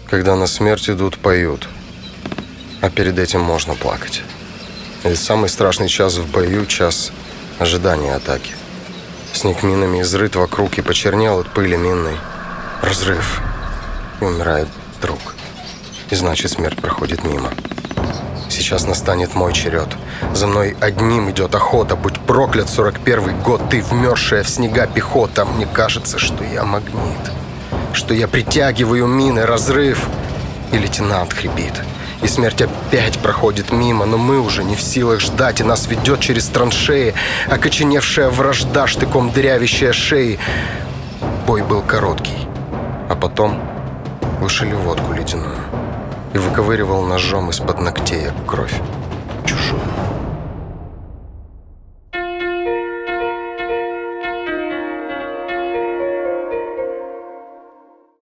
Когда на смерть идут, поют. А перед этим можно плакать. Ведь самый страшный час в бою — час ожидания атаки. Снег минами изрыт вокруг и почернел от пыли минной. Разрыв. И умирает друг. И значит, смерть проходит мимо. Сейчас настанет мой черед. За мной одним идет охота. Будь проклят 41-й год. Ты вмерзшая в снега пехота. Мне кажется, что я магнит, что я притягиваю мины. Разрыв. И лейтенант хрипит. И смерть опять проходит мимо. Но мы уже не в силах ждать. И нас ведет через траншеи окоченевшая вражда, штыком дырявящая шеи. Бой был короткий. А потом вышили водку ледяную. И выковыривал ножом из-под ногтей кровь.